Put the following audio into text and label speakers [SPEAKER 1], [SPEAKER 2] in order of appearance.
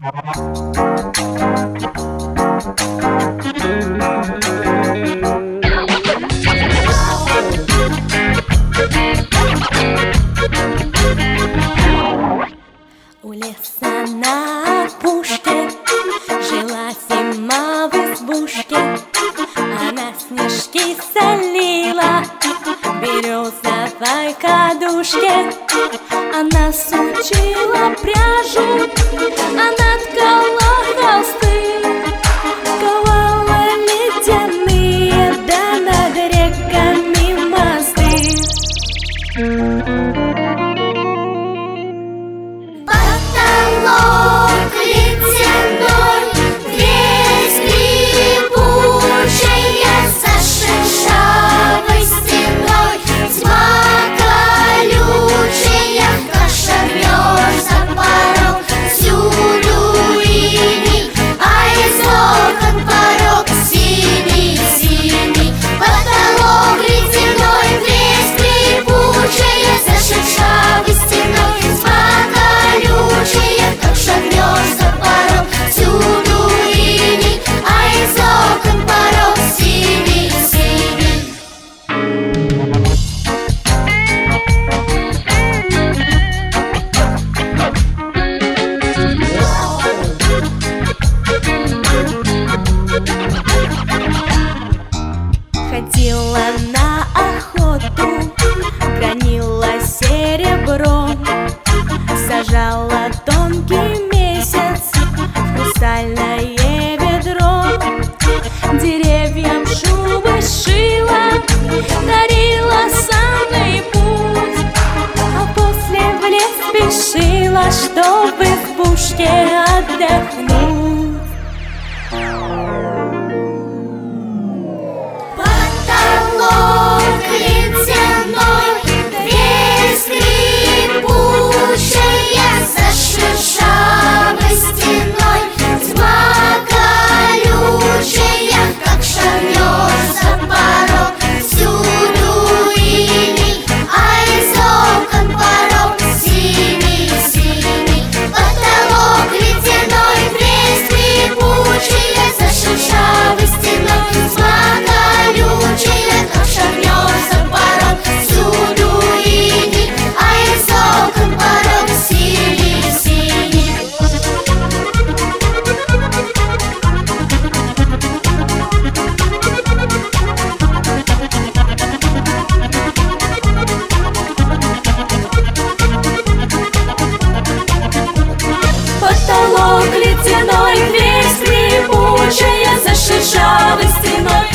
[SPEAKER 1] У леса на опушке жила зима в избушке. Она снежки солила в березовой кадушке. Она сучила пряжу, она ткала холсты, ковала ледяные, да над реками мосты.
[SPEAKER 2] Потолок ледяной, весь скрипучая, за шершавой стеной. Тьма колючая, каша мерзла порог, всюду иней, а из окон порог синий-синий. Потолок ледяной, весь скрипучая, за шершавой стеной. Тьма колючая, как шагнешь за порог, всюду иней, а из окон порог синий-синий.
[SPEAKER 1] Ходила на охоту, гранила серебро, сажала тонкий месяц в хрустальное ведро. Деревьям шубы сшила, дарила санный путь, а после в лес спешила, чтоб в избушке отдохнуть.
[SPEAKER 2] Потолок ледяной, весь скрипучая, за шершавой стеной. Тьма колючая, как шагнешь за порог, всюду иней, а из окон порог синий-синий. Потолок ледяной, весь скрипучая, за шершавой стеной. Тьма колючая, как шагнешь за порог, всюду иней, а из окон порог синий-синий.
[SPEAKER 1] Потолок ледяной, весь скрипучая, за шершавой стеной.